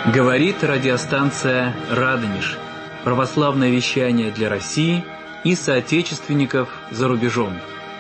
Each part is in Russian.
Говорит радиостанция «Радонеж». Православное вещание для России и соотечественников за рубежом.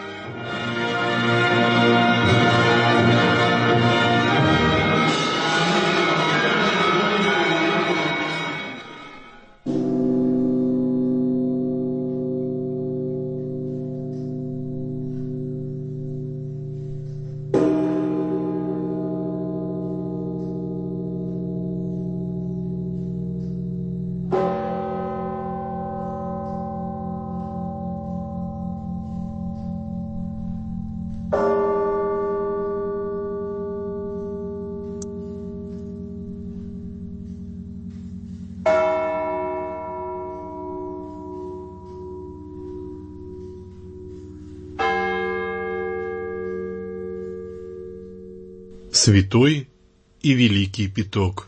Святой и Великий Пяток.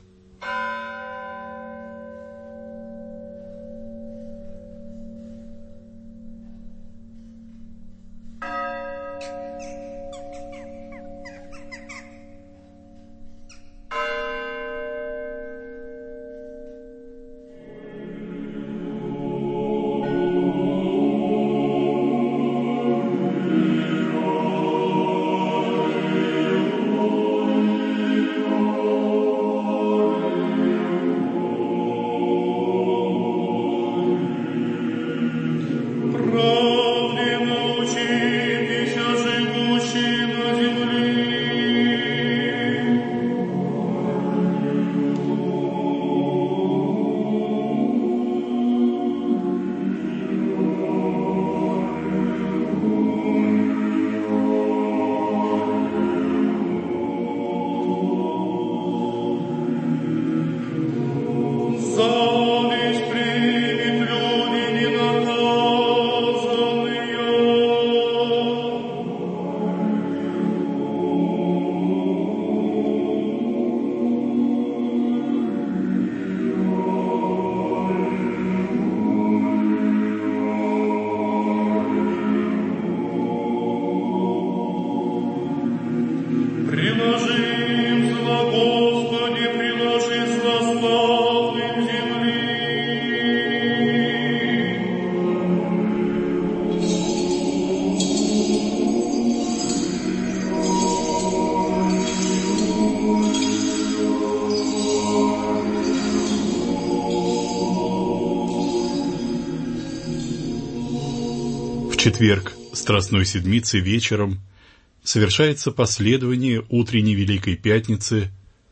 В четверг Страстной Седмицы вечером совершается последование утренней Великой Пятницы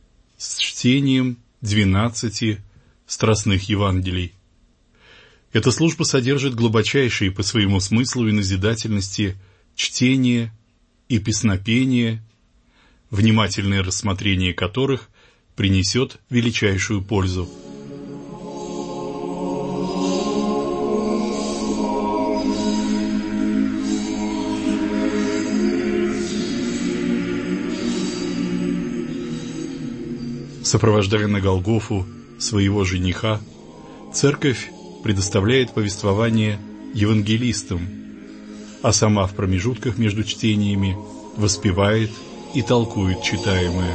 с чтением 12 страстных Евангелий. Эта служба содержит глубочайшие по своему смыслу и назидательности чтение и песнопение, внимательное рассмотрение которых принесет величайшую пользу. Сопровождая на Голгофу своего жениха, Церковь предоставляет повествование евангелистам, а сама в промежутках между чтениями воспевает и толкует читаемое.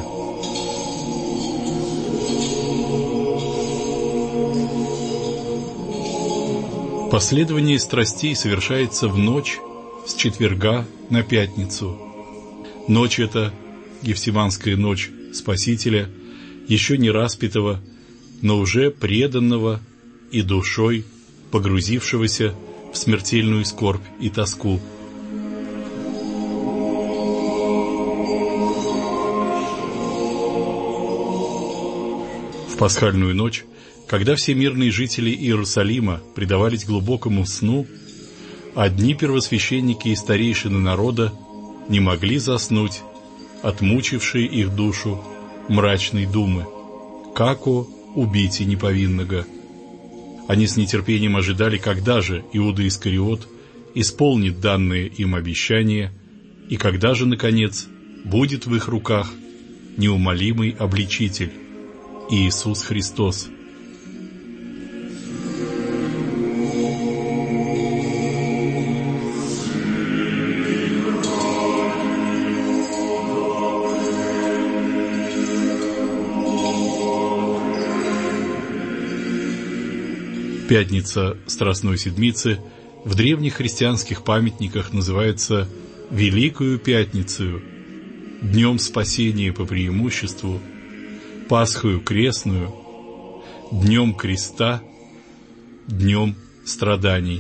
Последование страстей совершается в ночь с четверга на пятницу. Ночь эта, Гефсиманская ночь Спасителя, еще не распятого, но уже преданного и душой погрузившегося в смертельную скорбь и тоску. В пасхальную ночь, когда все мирные жители Иерусалима предавались глубокому сну, одни первосвященники и старейшины народа не могли заснуть от мучившей их душу мрачной думы, како убить неповинного. Они с нетерпением ожидали, когда же Иуда Искариот исполнит данное им обещание, и когда же, наконец, будет в их руках неумолимый обличитель Иисус Христос. Пятница Страстной Седмицы в древних христианских памятниках называется Великою Пятницею, Днем Спасения по преимуществу, Пасхою Крестную, Днем Креста, Днем Страданий.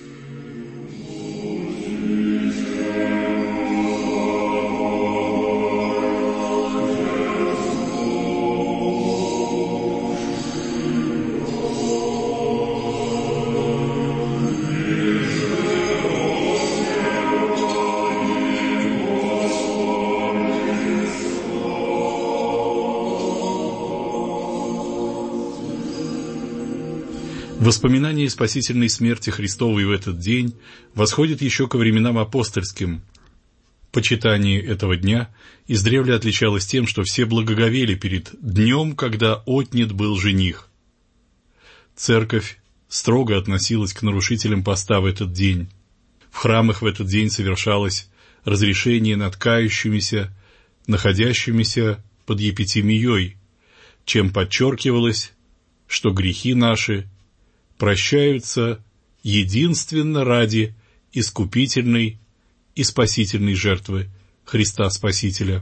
Воспоминание о спасительной смерти Христовой в этот день восходит еще ко временам апостольским. Почитание этого дня издревле отличалось тем, что все благоговели перед днем, когда отнят был жених. Церковь строго относилась к нарушителям поста в этот день. В храмах в этот день совершалось разрешение над кающимися, находящимися под епитемией, чем подчеркивалось, что грехи наши прощаются единственно ради искупительной и спасительной жертвы Христа Спасителя.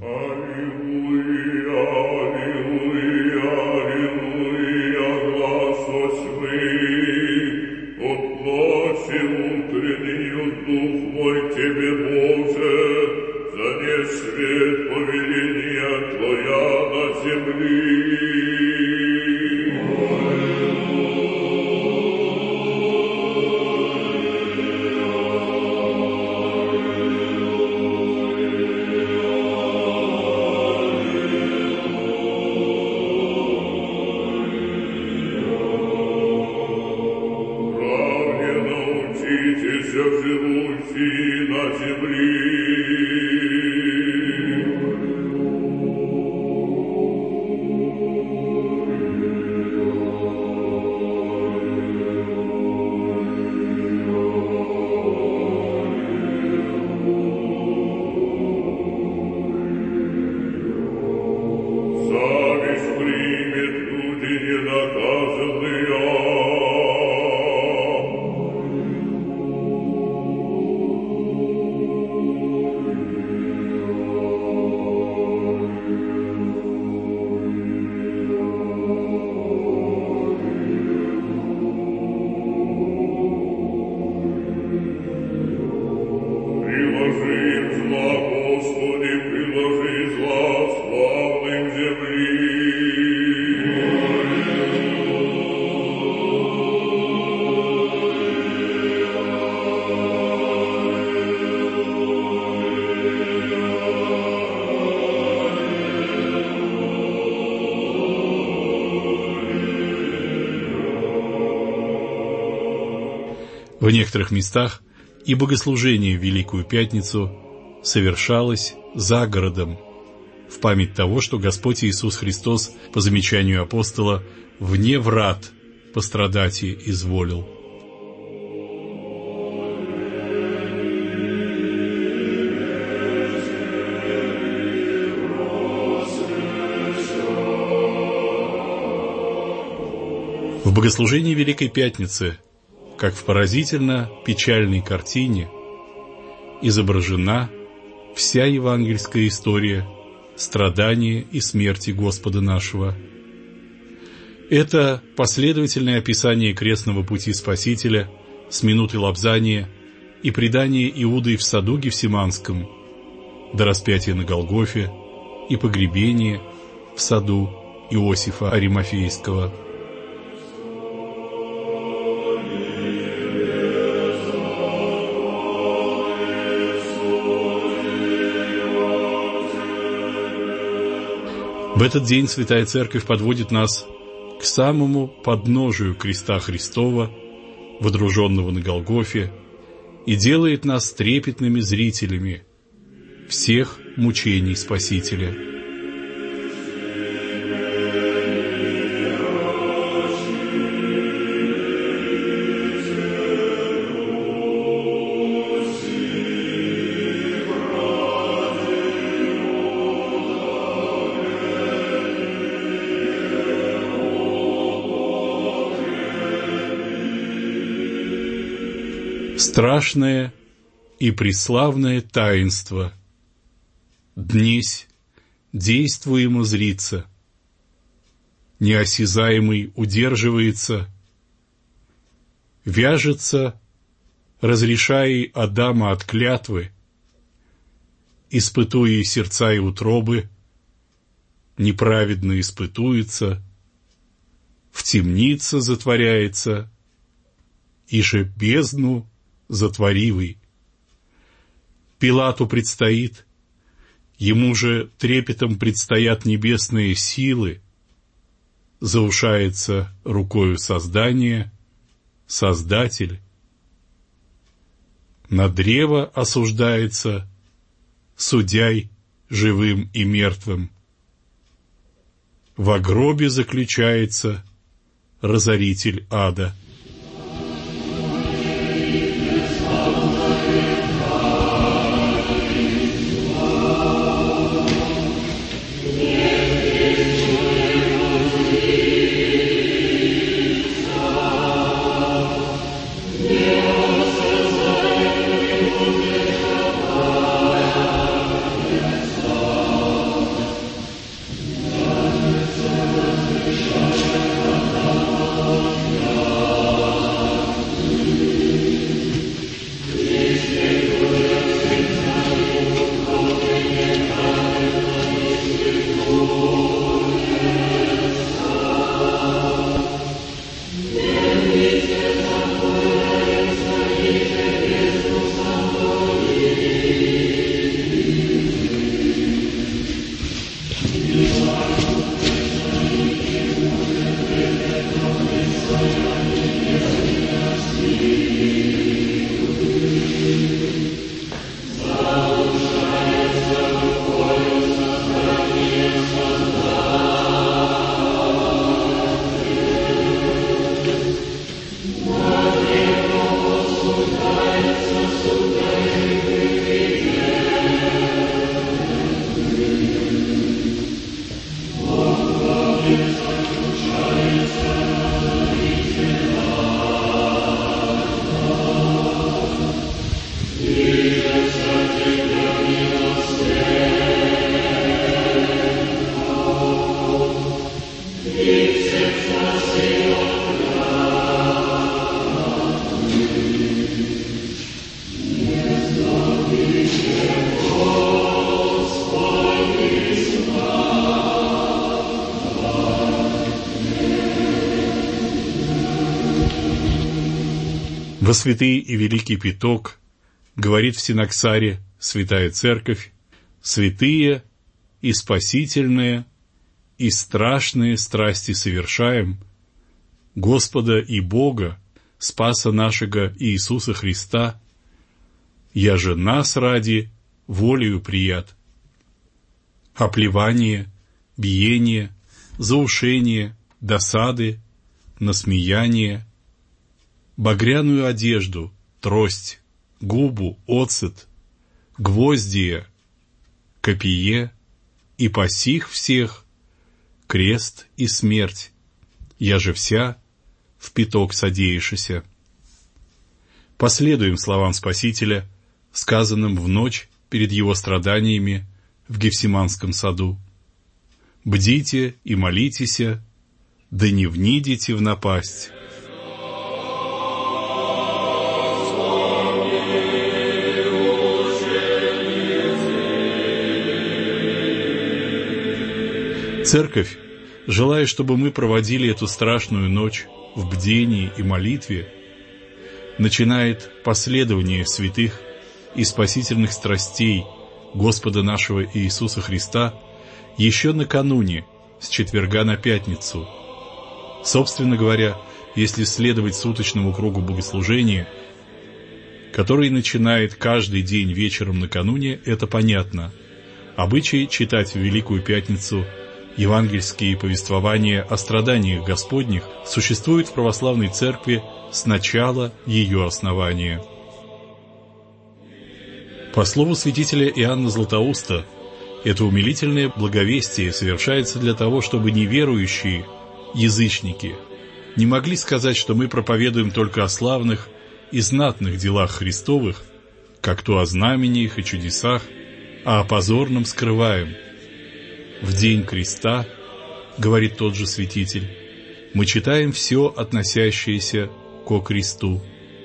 В некоторых местах и богослужение в Великую Пятницу совершалось за городом, в память того, что Господь Иисус Христос, по замечанию апостола, вне врат пострадать изволил. В богослужении Великой Пятницы, как в поразительно печальной картине, изображена вся евангельская история страдания и смерти Господа нашего. Это последовательное описание крестного пути Спасителя с минуты лобзания и предания Иудой в саду Гефсиманском до распятия на Голгофе и погребения в саду Иосифа Аримафейского. В этот день Святая Церковь подводит нас к самому подножию креста Христова, водруженного на Голгофе, и делает нас трепетными зрителями всех мучений Спасителя. Страшное и преславное таинство, днесь действуемо зрится, неосязаемый удерживается, вяжется, разрешая Адама от клятвы, испытуя сердца и утробы, неправедно испытуется, в темнице затворяется, иже бездну затворивый. Пилату предстоит, ему же трепетом предстоят небесные силы, заушается рукою создания Создатель. На древо осуждается, судяй живым и мертвым. Во гробе заключается разоритель ада. Во святый и великий Пяток говорит в Синоксаре Святая Церковь: святые и спасительные и страшные страсти совершаем Господа и Бога, Спаса нашего Иисуса Христа, яже нас ради волею прият. Оплевание, биение, заушение, досады, насмеяние, багряную одежду, трость, губу, оцет, гвоздие, копие, и по сих всех крест и смерть, я же вся в Пяток содеявшися. Последуем словам Спасителя, сказанным в ночь перед его страданиями в Гефсиманском саду: «Бдите и молитесь, да не внидите в напасть». Церковь, желая, чтобы мы проводили эту страшную ночь в бдении и молитве, начинает последование святых и спасительных страстей Господа нашего Иисуса Христа еще накануне, с четверга на пятницу. Собственно говоря, если следовать суточному кругу богослужения, который начинает каждый день вечером накануне, это понятно. Обычай читать в Великую Пятницу евангельские повествования о страданиях Господних существует в православной церкви с начала ее основания. По слову святителя Иоанна Златоуста, это умилительное благовестие совершается для того, чтобы неверующие язычники не могли сказать, что мы проповедуем только о славных и знатных делах Христовых, как то о знамениях и чудесах, а о позорном скрываем. В день креста, говорит тот же святитель, мы читаем все, относящееся ко кресту.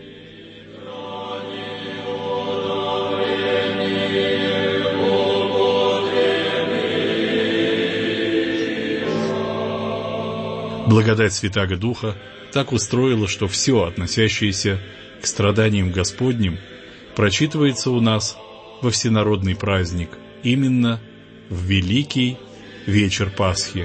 Благодать Святаго Духа так устроила, что все, относящееся к страданиям Господним, прочитывается у нас во всенародный праздник, именно в Великий вечер Пасхи.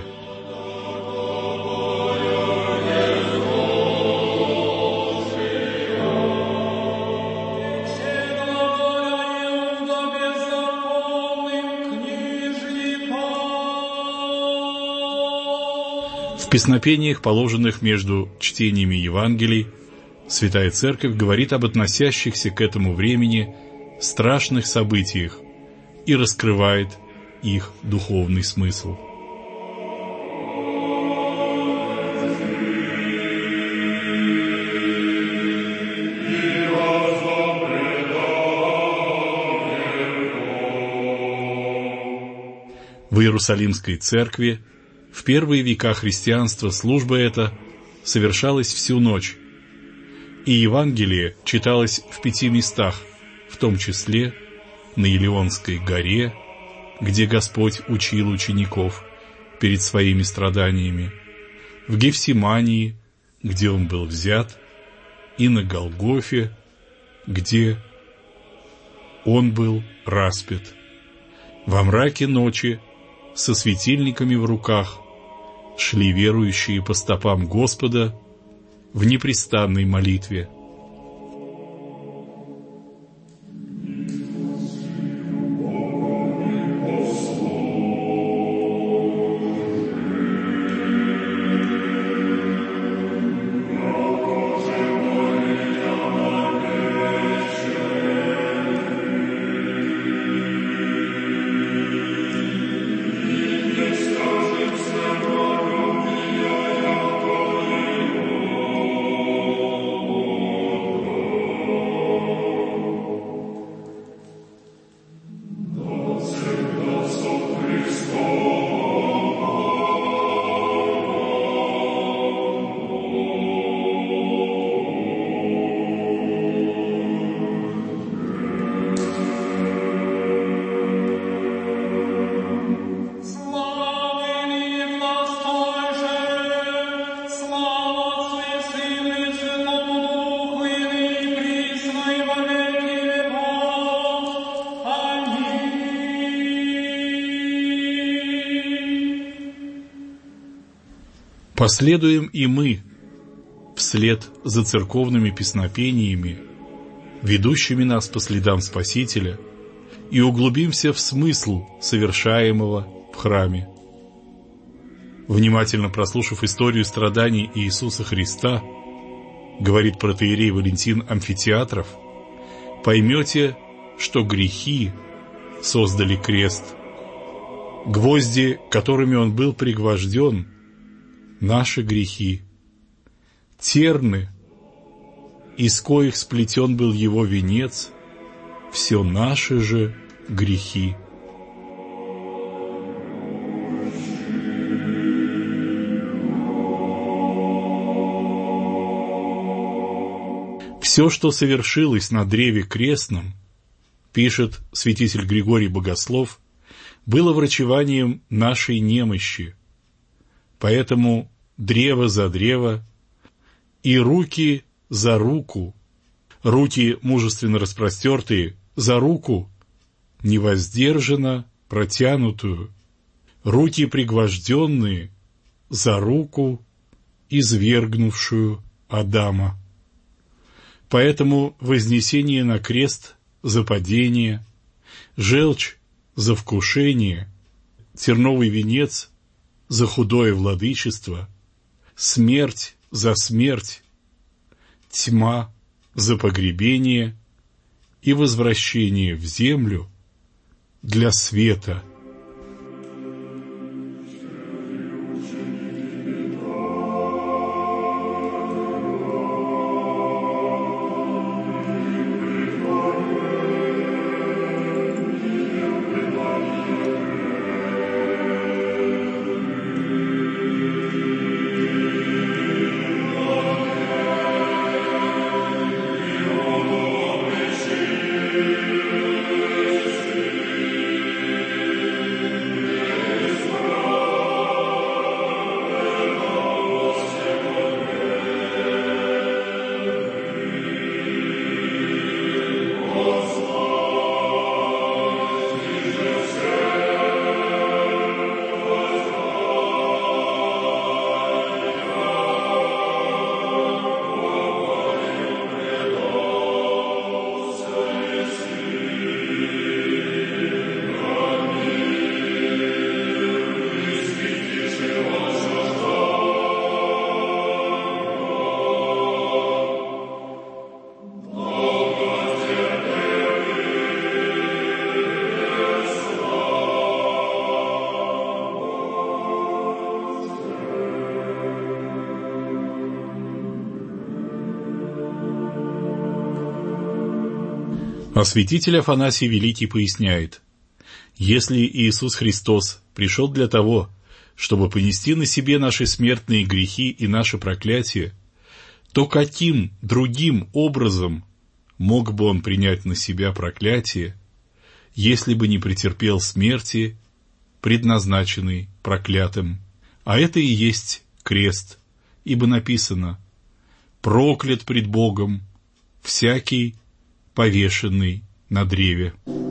В песнопениях, положенных между чтениями Евангелий, Святая Церковь говорит об относящихся к этому времени страшных событиях и раскрывает их духовный смысл. В Иерусалимской церкви в первые века христианства служба эта совершалась всю ночь, и Евангелие читалось в 5 местах, в том числе на Илионской горе, где Господь учил учеников перед своими страданиями, в Гефсимании, где Он был взят, и на Голгофе, где Он был распят. Во мраке ночи со светильниками в руках шли верующие по стопам Господа в непрестанной молитве. Последуем и мы вслед за церковными песнопениями, ведущими нас по следам Спасителя, и углубимся в смысл совершаемого в храме. Внимательно прослушав историю страданий Иисуса Христа, говорит протоиерей Валентин Амфитеатров, поймете, что грехи создали крест. Гвозди, которыми он был пригвожден, наши грехи. Терны, из коих сплетен был его венец, все наши же грехи. Все, что совершилось на древе крестном, пишет святитель Григорий Богослов, было врачеванием нашей немощи. Поэтому древо за древо и руки за руку, руки мужественно распростертые за руку, невоздержанно протянутую, руки пригвожденные за руку, извергнувшую Адама. Поэтому вознесение на крест за падение, желчь за вкушение, терновый венец за худое владычество, смерть за смерть, тьма за погребение и возвращение в землю для света. А святитель Афанасий Великий поясняет: если Иисус Христос пришел для того, чтобы понести на себе наши смертные грехи и наше проклятие, то каким другим образом мог бы Он принять на себя проклятие, если бы не претерпел смерти, предназначенной проклятым? А это и есть крест, ибо написано: «Проклят пред Богом всякий, повешенный на древе».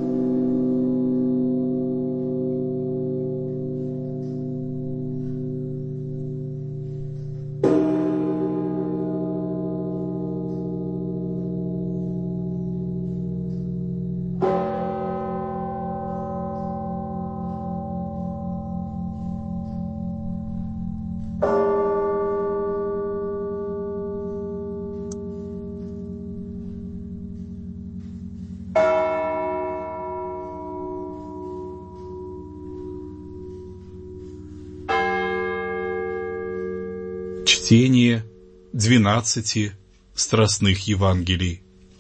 Чтение 12 страстных Евангелий.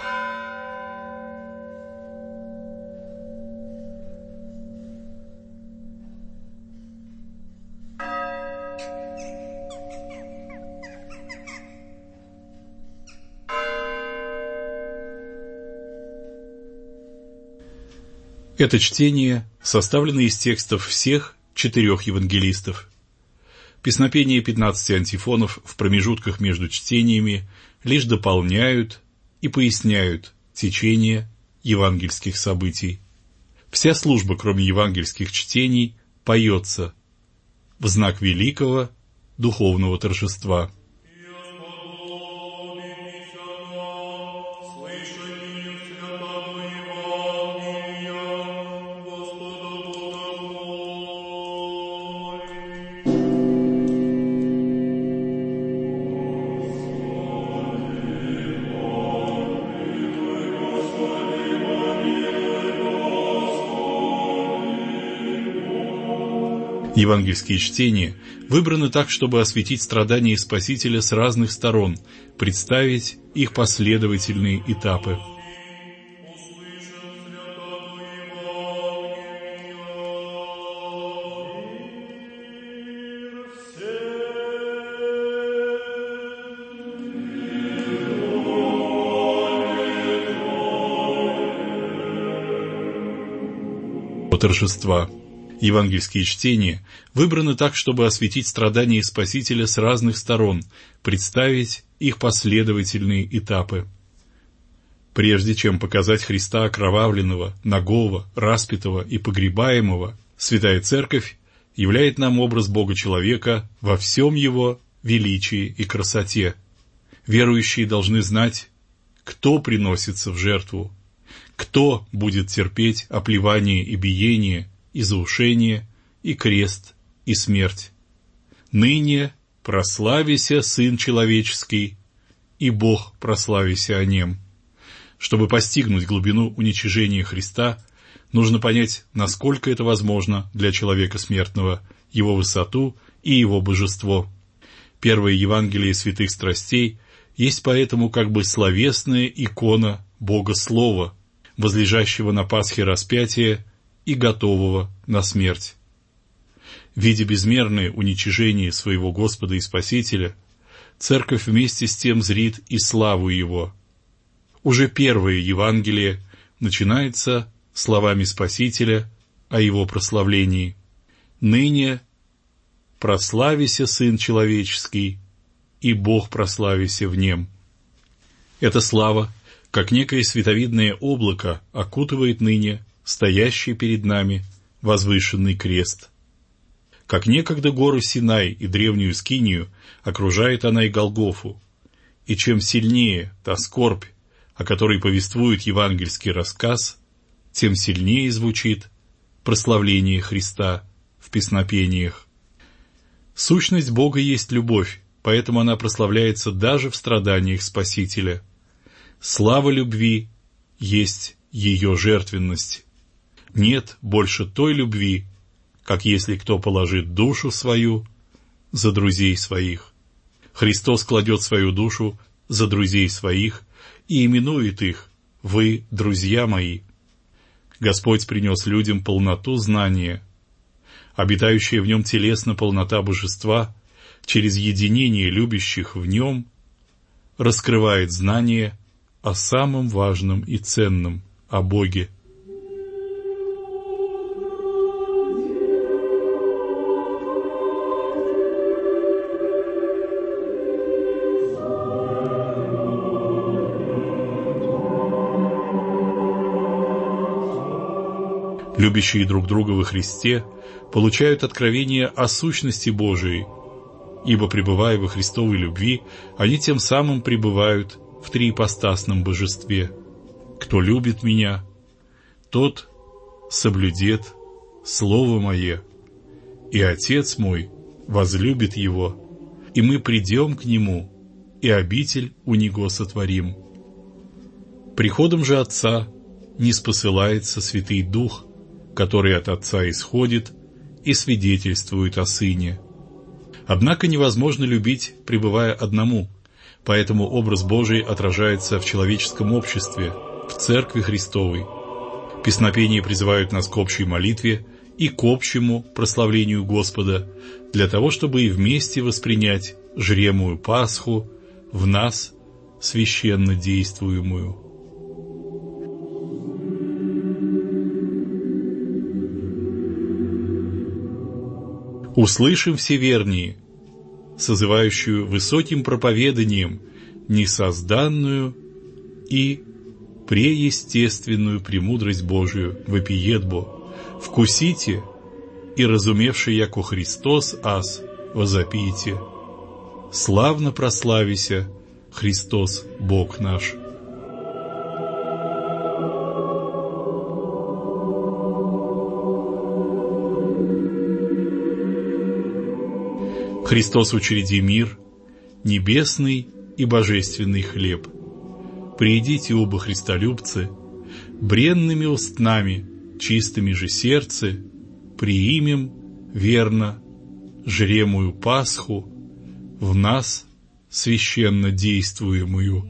Это чтение составлено из текстов всех 4 евангелистов. Песнопения 15 антифонов в промежутках между чтениями лишь дополняют и поясняют течение евангельских событий. Вся служба, кроме евангельских чтений, поется в знак великого духовного торжества. Евангельские чтения выбраны так, чтобы осветить страдания Спасителя с разных сторон, представить их последовательные этапы. Торжества. Евангельские чтения выбраны так, чтобы осветить страдания Спасителя с разных сторон, представить их последовательные этапы. Прежде чем показать Христа окровавленного, нагого, распятого и погребаемого, Святая Церковь являет нам образ Бога-человека во всем его величии и красоте. Верующие должны знать, кто приносится в жертву, кто будет терпеть оплевание и биение, и заушение, и крест, и смерть. Ныне прославися Сын Человеческий, и Бог прославися о Нем. Чтобы постигнуть глубину уничижения Христа, нужно понять, насколько это возможно для человека смертного, его высоту и его божество. Первое Евангелие святых страстей есть поэтому как бы словесная икона Бога Слова, возлежащего на Пасхе распятия и готового на смерть. Видя безмерное уничижение своего Господа и Спасителя, Церковь вместе с тем зрит и славу Его. Уже первое Евангелие начинается словами Спасителя о Его прославлении. «Ныне прославися Сын Человеческий, и Бог прославися в Нем». Эта слава, как некое световидное облако, окутывает ныне стоящий перед нами возвышенный крест. Как некогда гору Синай и древнюю Скинию, окружает она и Голгофу. И чем сильнее та скорбь, о которой повествует евангельский рассказ, тем сильнее звучит прославление Христа в песнопениях. Сущность Бога есть любовь, поэтому она прославляется даже в страданиях Спасителя. Слава любви есть ее жертвенность. Нет больше той любви, как если кто положит душу свою за друзей своих. Христос кладет свою душу за друзей своих и именует их вы друзья мои. Господь принес людям полноту знания. Обитающая в нем телесно полнота божества через единение любящих в нем раскрывает знание о самом важном и ценном, о Боге. Любящие друг друга во Христе получают откровение о сущности Божией, ибо, пребывая во Христовой любви, они тем самым пребывают в триипостасном божестве. Кто любит Меня, тот соблюдет Слово Мое, и Отец Мой возлюбит его, и мы придем к Нему, и обитель у Него сотворим. Приходом же Отца ниспосылается Святый Дух, который от Отца исходит и свидетельствует о Сыне. Однако невозможно любить, пребывая одному, поэтому образ Божий отражается в человеческом обществе, в Церкви Христовой. Песнопения призывают нас к общей молитве и к общему прославлению Господа, для того, чтобы и вместе воспринять жремую Пасху в нас, священно действуемую. Услышим все верние, созывающую высоким проповеданием несозданную и преестественную премудрость Божию, вопиет Бо, вкусите и разумевший, яко Христос аз, возопите, славно прославися Христос Бог наш. Христос учреди мир, небесный и божественный хлеб. Приидите оба христолюбцы, бренными устнами, чистыми же сердце, приимем верно жремую Пасху в нас, священно действуемую.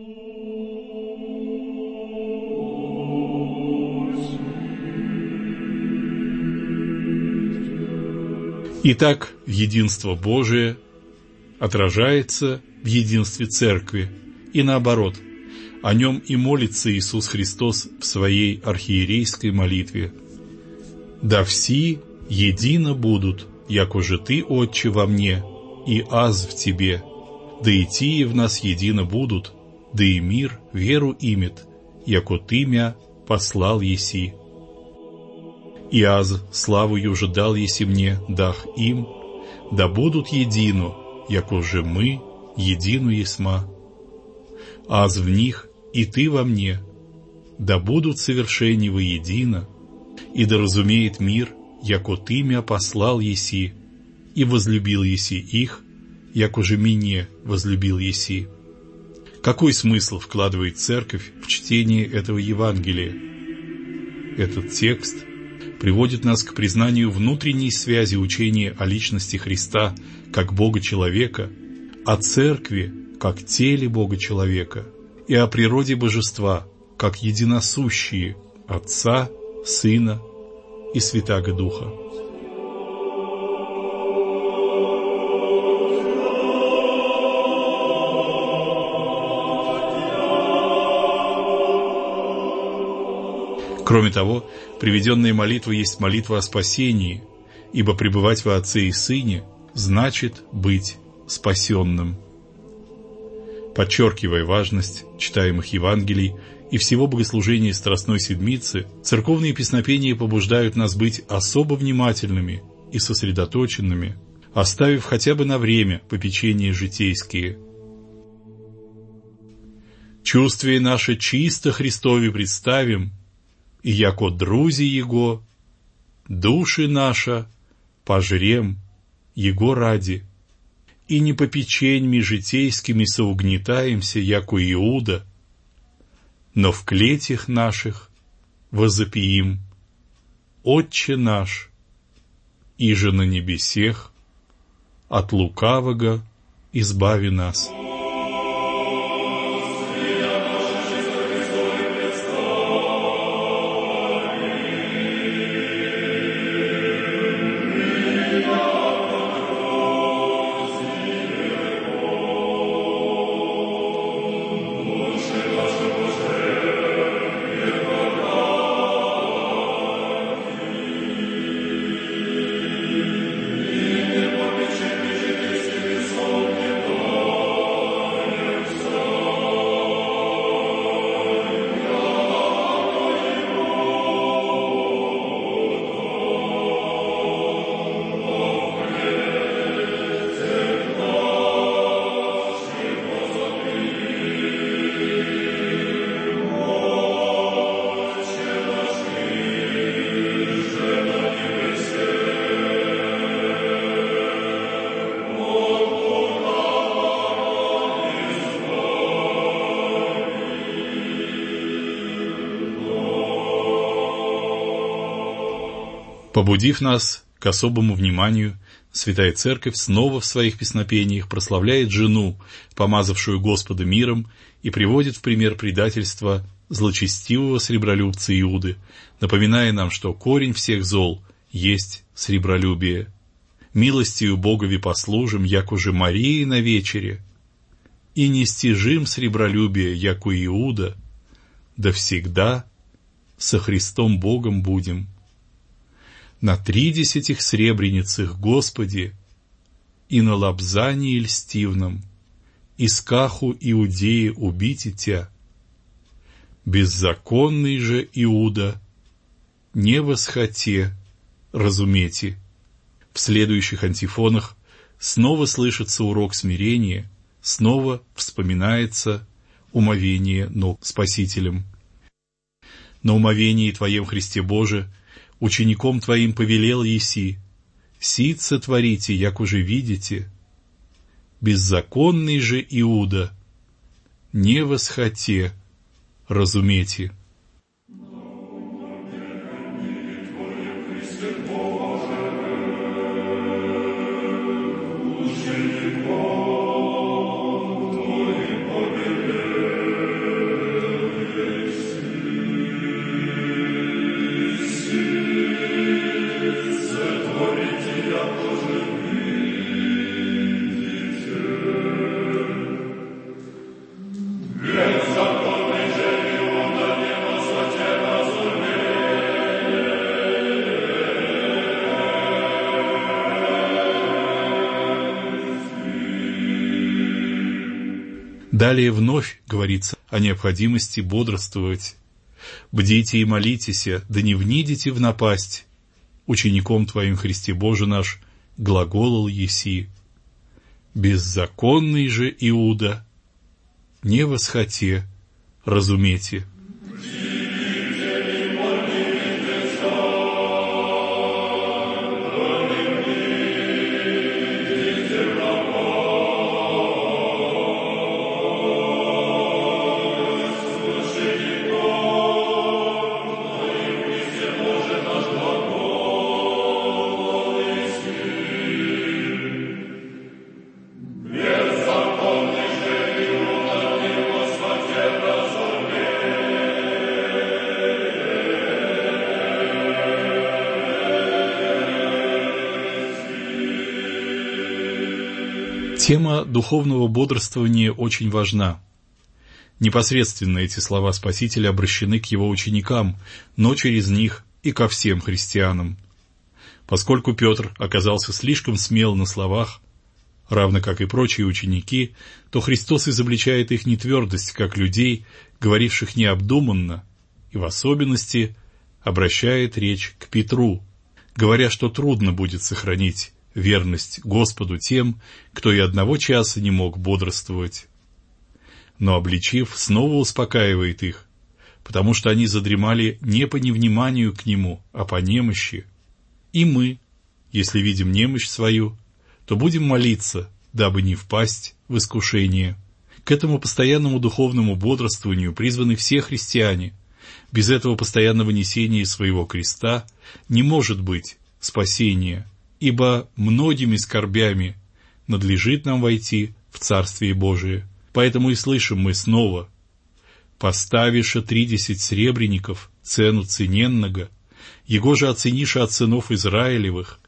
Итак, единство Божие отражается в единстве Церкви, и наоборот, о нем и молится Иисус Христос в своей архиерейской молитве. «Да все едино будут, яко же Ты, Отче, во мне, и аз в Тебе, да и тие в нас едино будут, да и мир веру имет, яко Ты мя послал еси. И аз славою же дал еси мне, дах им, да будут едино, яко же мы едину есма. Аз в них, и Ты во мне, да будут совершенни воедино, и да разумеет мир, яко Ты мя послал еси, и возлюбил еси их, яко же мне возлюбил еси». Какой смысл вкладывает Церковь в чтение этого Евангелия? Этот текст приводит нас к признанию внутренней связи учения о личности Христа как Бога-человека, о Церкви как теле Бога-человека и о природе Божества как единосущие Отца, Сына и Святаго Духа. Кроме того, приведенная молитва есть молитва о спасении, ибо пребывать во Отце и Сыне значит быть спасенным. Подчеркивая важность читаемых Евангелий и всего богослужения Страстной Седмицы, церковные песнопения побуждают нас быть особо внимательными и сосредоточенными, оставив хотя бы на время попечения житейские. «Чувствие наше чисто Христове представим, и яко друзи Его, души наша пожрем Его ради, и не попеченьми житейскими соугнетаемся, яко Иуда, но в клетях наших возопиим: Отче наш, иже на небесех, от лукавого избави нас». Побудив нас к особому вниманию, Святая Церковь снова в своих песнопениях прославляет жену, помазавшую Господа миром, и приводит в пример предательства злочестивого сребролюбца Иуды, напоминая нам, что корень всех зол есть сребролюбие. Милостию Богови послужим, як уже Марии на вечере, и не стяжим сребролюбие, яко Иуда, да всегда со Христом Богом будем. На 30 сребреницах, Господи, и на лобзании льстивном, и скаху Иудеи убите тя. Беззаконный же Иуда, не восхоте, разумейте. В следующих антифонах снова слышится урок смирения, снова вспоминается умовение ног Спасителем. На умовении Твоем, Христе Боже, учеником Твоим повелел еси, сид сотворите, як уже видите. Беззаконный же Иуда, не восхоте, разумейте. Далее вновь говорится о необходимости бодрствовать. «Бдите и молитесь, да не внидите в напасть. Учеником Твоим, Христе Боже наш, глаголал еси. Беззаконный же Иуда, не восхоте, разумейте». Тема духовного бодрствования очень важна. Непосредственно эти слова Спасителя обращены к его ученикам, но через них и ко всем христианам. Поскольку Петр оказался слишком смел на словах, равно как и прочие ученики, то Христос изобличает их нетвердость, как людей, говоривших необдуманно, и в особенности обращает речь к Петру, говоря, что трудно будет сохранить верность Господу тем, кто и одного часа не мог бодрствовать. Но, обличив, снова успокаивает их, потому что они задремали не по невниманию к Нему, а по немощи. И мы, если видим немощь свою, то будем молиться, дабы не впасть в искушение. К этому постоянному духовному бодрствованию призваны все христиане. Без этого постоянного несения своего креста не может быть спасения, ибо многими скорбями надлежит нам войти в Царствие Божие. Поэтому и слышим мы снова: «Поставиша 30 сребреников, цену цененного, его же оцениша от сынов Израилевых,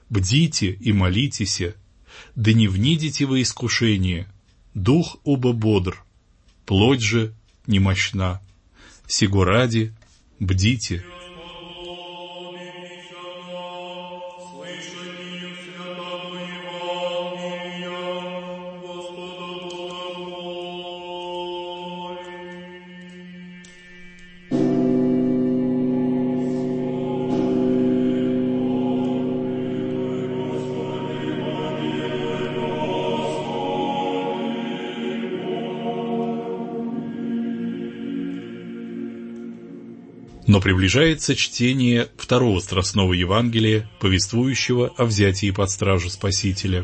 бдите и молитесь, да не внидите во искушение, дух оба бодр, плоть же немощна, сего ради бдите». Но приближается чтение второго страстного Евангелия, повествующего о взятии под стражу Спасителя.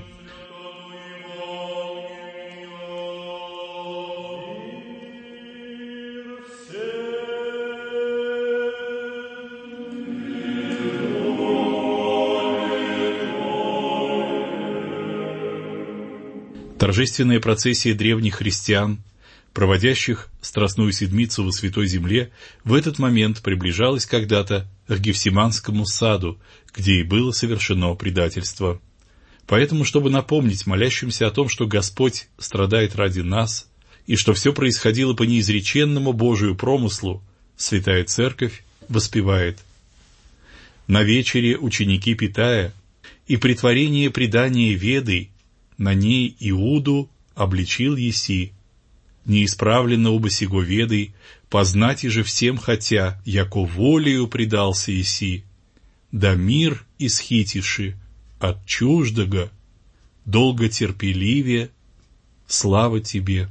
Торжественная процессия древних христиан, проводящих Страстную Седмицу во Святой Земле, в этот момент приближалась когда-то к Гефсиманскому саду, где и было совершено предательство. Поэтому, чтобы напомнить молящимся о том, что Господь страдает ради нас, и что все происходило по неизреченному Божию промыслу, Святая Церковь воспевает: «На вечере ученики питая, и при творении предания Веды, на ней Иуду обличил еси, неисправленно оба сего Ведой, познать и же всем хотя, яко волею предался еси, да мир исхитиши от чуждого, долго терпеливее, слава тебе».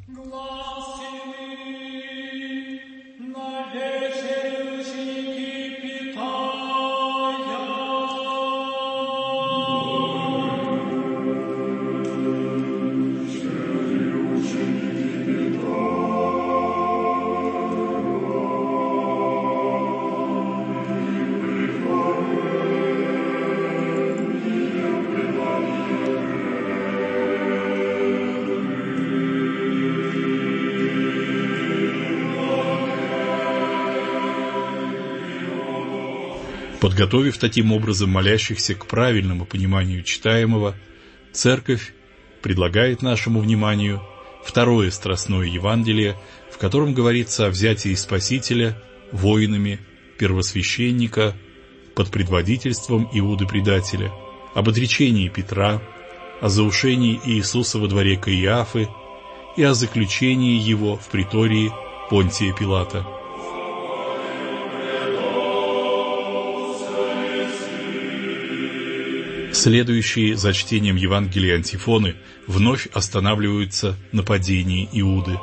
Подготовив таким образом молящихся к правильному пониманию читаемого, Церковь предлагает нашему вниманию второе страстное Евангелие, в котором говорится о взятии Спасителя воинами первосвященника под предводительством Иуды-предателя, об отречении Петра, о заушении Иисуса во дворе Каиафы и о заключении его в притории Понтия Пилата. Следующие за чтением Евангелия антифоны вновь останавливаются на падении Иуды.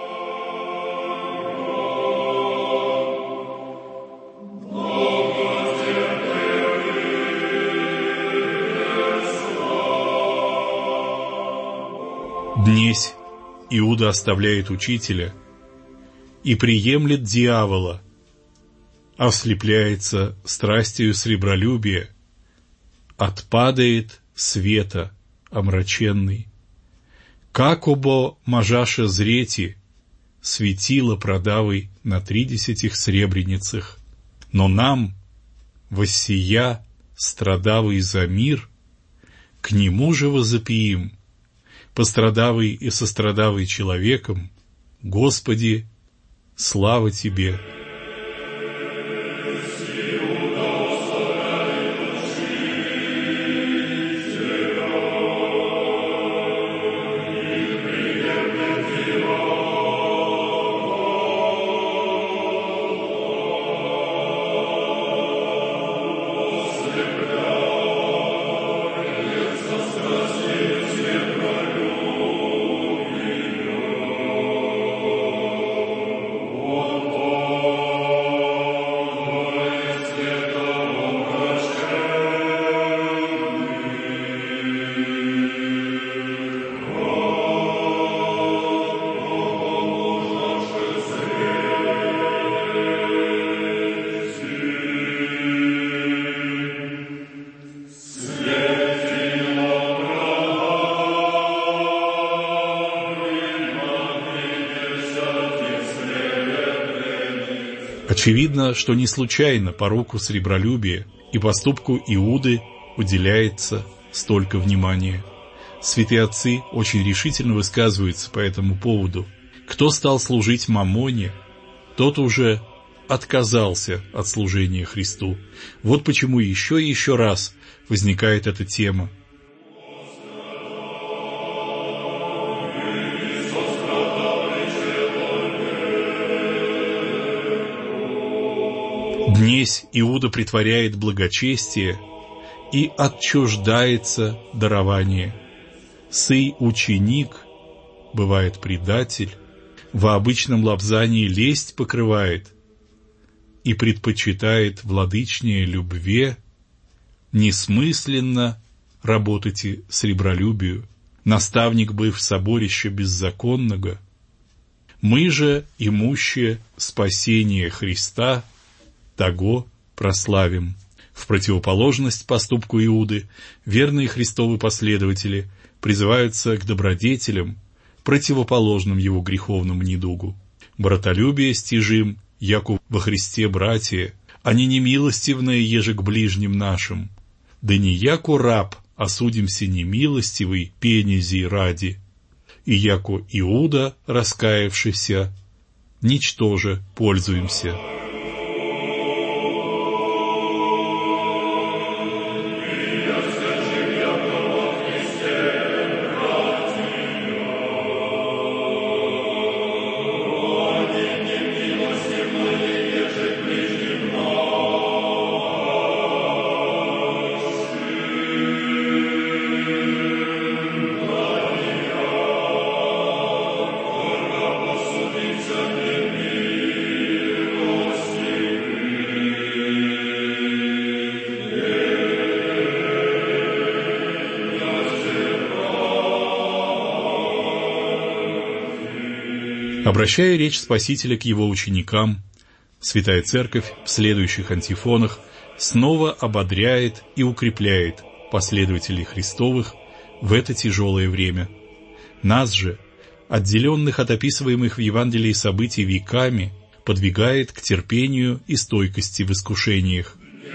Днесь Иуда оставляет учителя и приемлет дьявола, ослепляется страстью сребролюбия, отпадает света омраченный. Как обо можаше зрети, светило продавой на 30 сребреницах, но нам, воссия страдавый за мир, к нему же возопиим, пострадавый и сострадавый человеком, Господи, слава Тебе! Очевидно, что не случайно пороку сребролюбия и поступку Иуды уделяется столько внимания. Святые отцы очень решительно высказываются по этому поводу. Кто стал служить мамоне, тот уже отказался от служения Христу. Вот почему еще и еще раз возникает эта тема. Днесь Иуда притворяет благочестие и отчуждается дарование. Сый ученик, бывает предатель, во обычном лобзании лесть покрывает и предпочитает владычнее любве, несмысленно работайте сребролюбию, наставник быв соборище беззаконного. Мы же, имущие спасение Христа, того прославим. В противоположность поступку Иуды, верные Христовы последователи призываются к добродетелям, противоположным его греховному недугу. Братолюбие стяжим, яку во Христе братья, а не немилостивное еже к ближним нашим. Да не яко раб осудимся немилостивый пенези ради, и яко Иуда, раскаявшийся, ничтоже пользуемся». Обращая речь Спасителя к его ученикам, Святая Церковь в следующих антифонах снова ободряет и укрепляет последователей Христовых в это тяжелое время. Нас же, отделенных от описываемых в Евангелии событий веками, подвигает к терпению и стойкости в искушениях.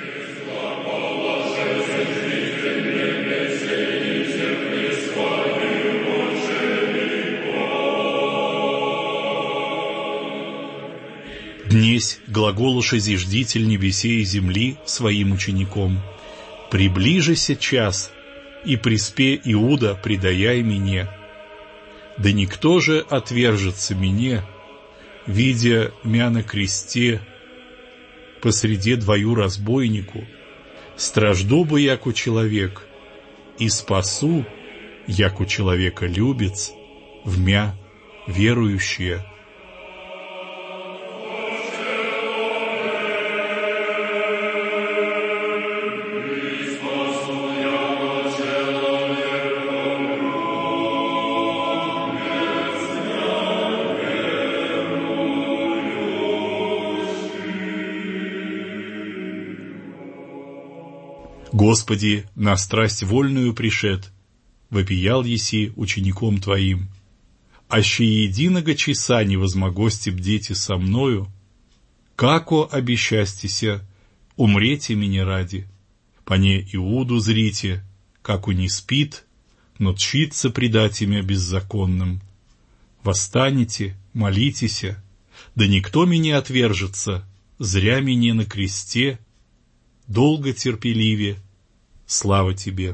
«Днесь глаголуша зиждитель небесей и земли своим учеником. Приближися час, и приспе Иуда предаяй мне. Да никто же отвержется мне, видя мя на кресте, посреди двою разбойнику, стражду бы, яку человек, и спасу, яку человека любец, вмя верующие». «Господи, на страсть вольную пришед, вопиял еси учеником Твоим. Аще единого часа не возмогости бдите со мною, како обещастися, умрете меня ради. Поне Иуду зрите, како не спит, но тщится предать имя беззаконным. Восстанете, молитеся, да никто меня отвержется, зря меня на кресте, долго терпеливе, слава Тебе».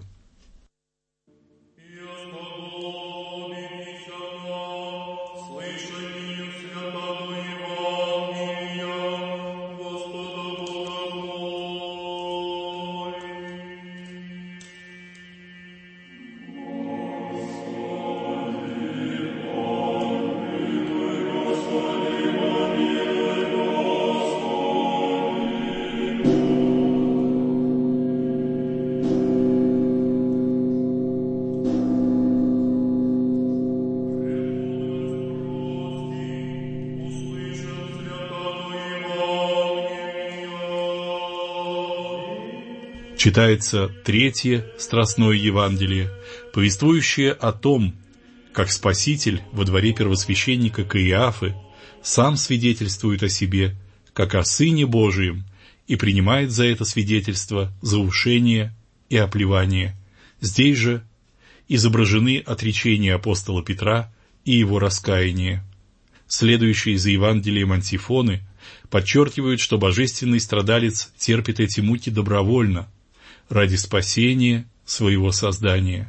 Читается третье страстное Евангелие, повествующее о том, как Спаситель во дворе первосвященника Каиафы сам свидетельствует о себе, как о Сыне Божием, и принимает за это свидетельство заушение и оплевание. Здесь же изображены отречения апостола Петра и его раскаяние. Следующие за Евангелием антифоны подчеркивают, что божественный страдалец терпит эти муки добровольно, ради спасения своего создания.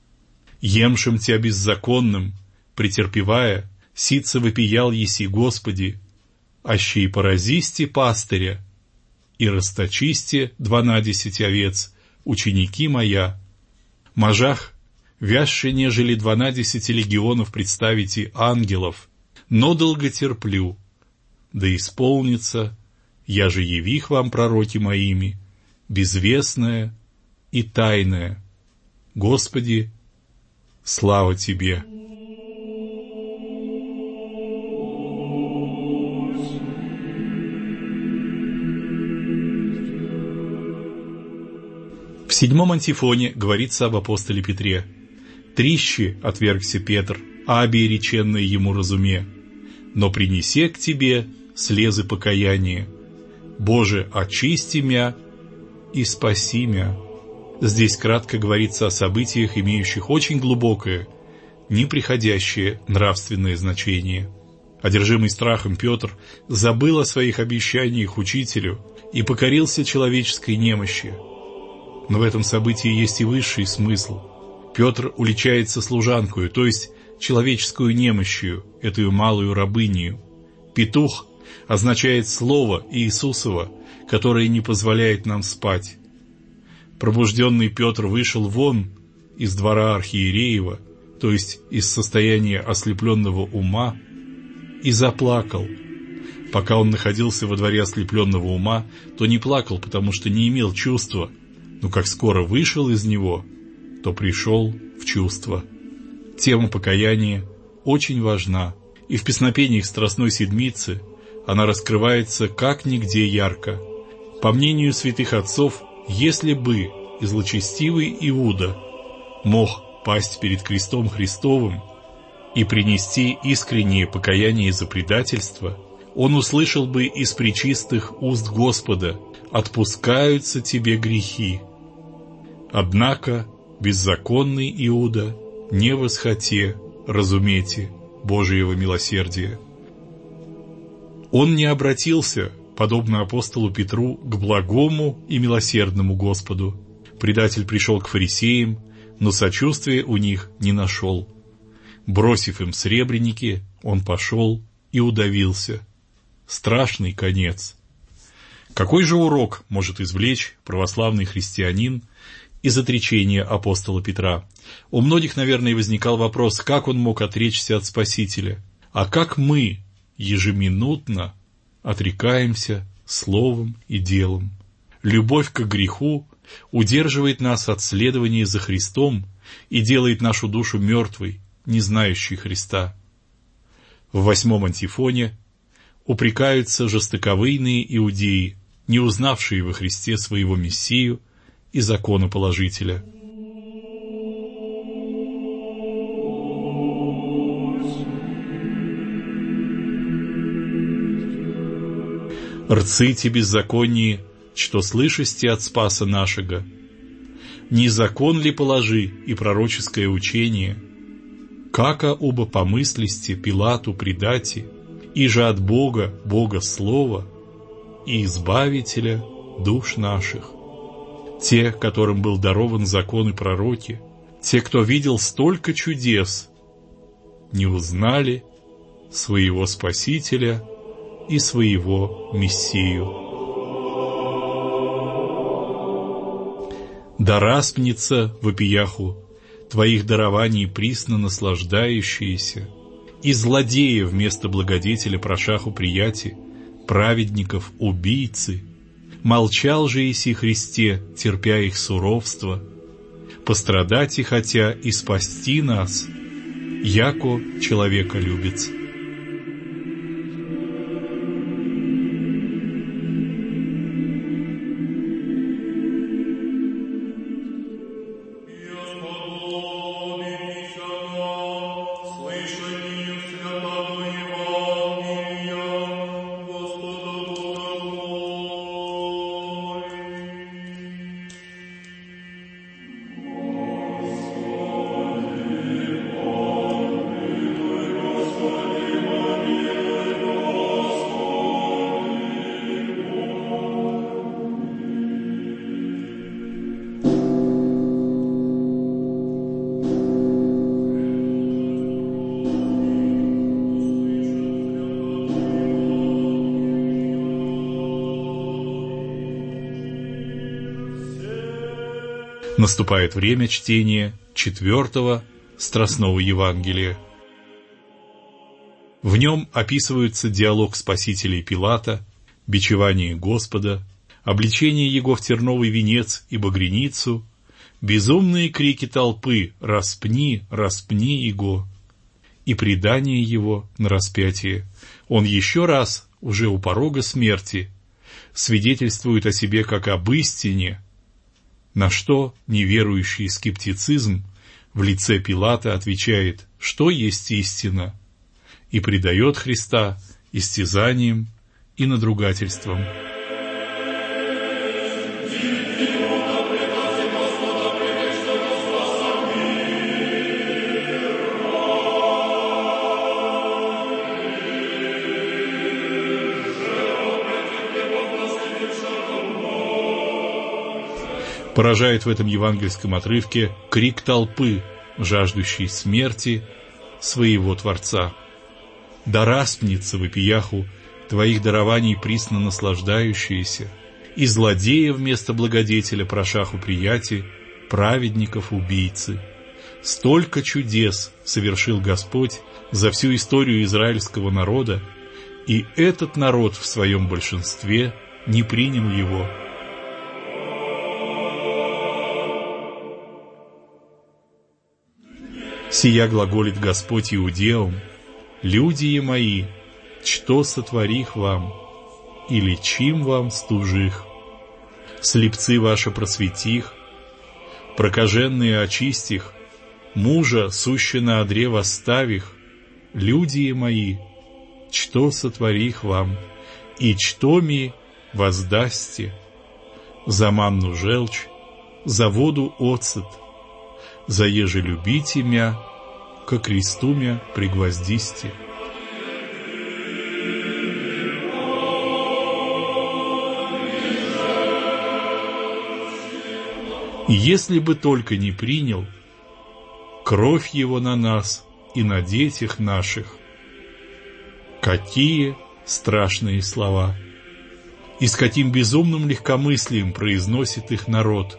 «Емшим тебя беззаконным, претерпевая, ситца вопиял еси Господи, аще и поразисти пастыря, и расточисти 12 овец, ученики моя. Можах, вязше нежели 12 легионов представите ангелов, но долго терплю, да исполнится, я же явих вам пророки моими, безвестное и тайное. Господи, слава Тебе». В 7 антифоне говорится об апостоле Петре. Трижды отвергся Петр, аби реченное ему разуме, но принесе к тебе слезы покаяния. Боже, очисти мя и спаси мя. Здесь кратко говорится о событиях, имеющих очень глубокое, неприходящее нравственное значение. Одержимый страхом Петр забыл о своих обещаниях учителю и покорился человеческой немощи. Но в этом событии есть и высший смысл. Петр уличается служанкою, то есть человеческую немощью, эту малую рабынью. Петух означает слово Иисусово, которое не позволяет нам спать. Пробужденный Петр вышел вон из двора архиереева, то есть из состояния ослепленного ума, и заплакал. Пока он находился во дворе ослепленного ума, то не плакал, потому что не имел чувства, но как скоро вышел из него, то пришел в чувство. Тема покаяния очень важна, и в песнопениях Страстной Седмицы она раскрывается как нигде ярко. По мнению святых отцов, если бы злочестивый Иуда мог пасть перед крестом Христовым и принести искреннее покаяние за предательство, он услышал бы из пречистых уст Господа: «Отпускаются тебе грехи». Однако беззаконный Иуда не восхоте разумейте Божьего милосердия. Он не обратился, подобно апостолу Петру, к благому и милосердному Господу. Предатель пришел к фарисеям, но сочувствия у них не нашел. Бросив им сребреники, он пошел и удавился. Страшный конец. Какой же урок может извлечь православный христианин из отречения апостола Петра? У многих, наверное, возникал вопрос, как он мог отречься от Спасителя, а как мы ежеминутно отрекаемся словом и делом. Любовь к греху удерживает нас от следования за Христом и делает нашу душу мертвой, не знающей Христа. В 8-м антифоне упрекаются жестоковыйные иудеи, не узнавшие во Христе своего Мессию и законоположителя. «Рците беззаконие, что слышасте от Спаса нашего. Не закон ли положи и пророческое учение, кака оба помыслисте Пилату предати, и же от Бога, Бога Слова, и Избавителя душ наших. Те, которым был дарован закон и пророки, те, кто видел столько чудес, не узнали своего Спасителя и своего Мессию. Да распнется вопияху твоих дарований присно наслаждающиеся, и злодея вместо благодетеля прошаху прияти, праведников убийцы. Молчал же Иси Христе, терпя их суровство, пострадать и хотя и спасти нас, яко человеколюбец». Наступает время чтения 4-го Страстного Евангелия. В нем описывается диалог Спасителя и Пилата, бичевание Господа, обличение Его в терновый венец и багряницу, безумные крики толпы «Распни, распни Его!» и предание Его на распятие. Он еще раз, уже у порога смерти, свидетельствует о себе как об истине, на что неверующий скептицизм в лице Пилата отвечает, что есть истина, и предает Христа истязаниям и надругательствам. Поражает в этом евангельском отрывке крик толпы, жаждущей смерти своего Творца. «Да распнется вопияху твоих дарований присно наслаждающиеся, и злодея вместо благодетеля прошаху прияти, праведников убийцы. Столько чудес совершил Господь за всю историю израильского народа, и этот народ в своем большинстве не принял его». «Сия глаголит Господь Иудеям: люди мои, что сотворих вам, и лечим вам стужих? Слепцы ваши просветих, прокаженные очистих, мужа суще на одре восставих, люди мои, что сотворих вам, и что ми воздасте? За манну желчь, за воду оцет, за еже любите мя, ко кресту мя пригвоздисте». И если бы только не принял кровь его на нас и на детях наших. Какие страшные слова! И с каким безумным легкомыслием произносит их народ.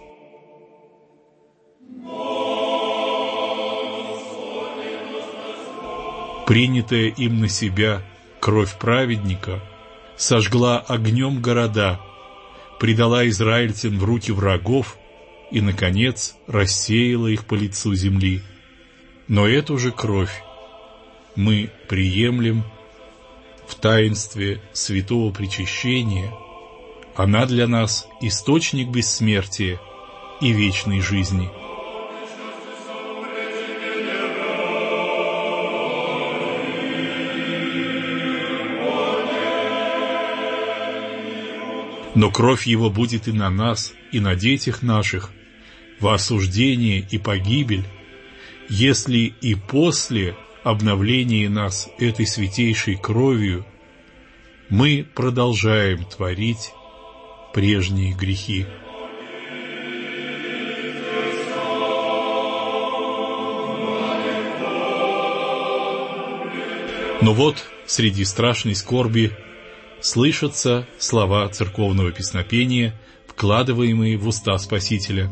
Принятая им на себя кровь праведника сожгла огнем города, предала израильтян в руки врагов и, наконец, рассеяла их по лицу земли. Но эту же кровь мы приемлем в таинстве святого причащения. Она для нас источник бессмертия и вечной жизни. Но кровь его будет и на нас, и на детях наших, во осуждение и погибель, если и после обновления нас этой святейшей кровью мы продолжаем творить прежние грехи. Но вот среди страшной скорби слышатся слова церковного песнопения, вкладываемые в уста Спасителя.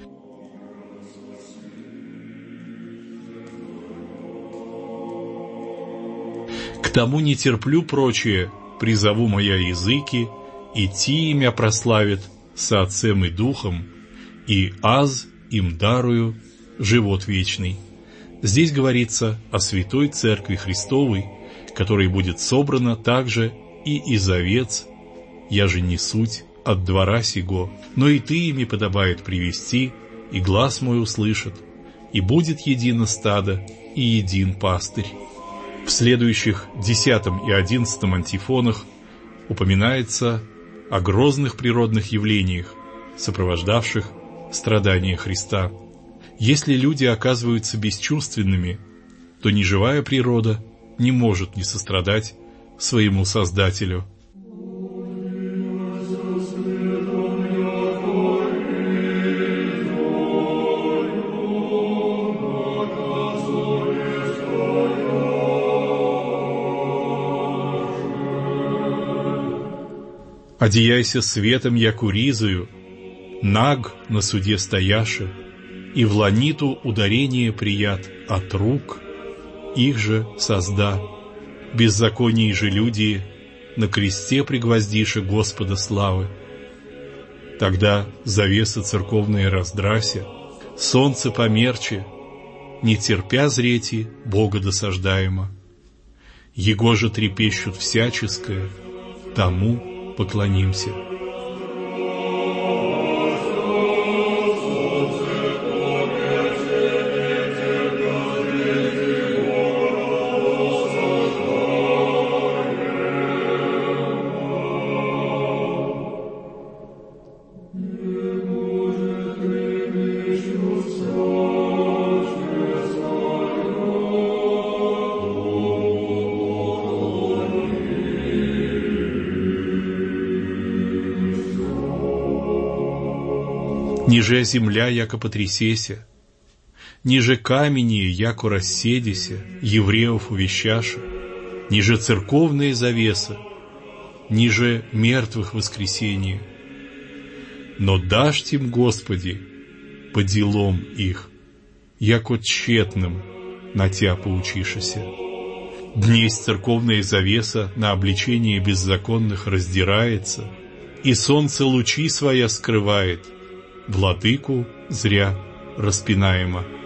«К тому не терплю прочее, призову моя языки, и ти имя прославит со Отцем и Духом, и аз им дарую живот вечный». Здесь говорится о Святой Церкви Христовой, которой будет собрана также и из овец, я же не суть от двора сего, но и ты ими подобает привести, и глас мой услышат, и будет едино стадо и един пастырь. В следующих 10 и 11 антифонах упоминается о грозных природных явлениях, сопровождавших страдания Христа. Если люди оказываются бесчувственными, то неживая природа не может не сострадать своему Создателю. «Одеяйся светом, яку ризою, наг на суде стояше, и в ланиту ударение прият от рук, их же созда. Беззаконие же люди на кресте пригвоздише Господа славы. Тогда завеса церковная раздрася, солнце померче, не терпя зрети Бога досаждаемо. Его же трепещут всяческое, тому поклонимся». Ниже земля, яко потрясеся, ниже камени, яко расседися, евреев увещаши, ниже церковная завеса, ниже мертвых воскресение. Но дашь им, Господи, по делам их, яко тщетным на Тя поучишися. Днесь церковная завеса на обличение беззаконных раздирается, и солнце лучи своя скрывает, владыку зря распинаемо.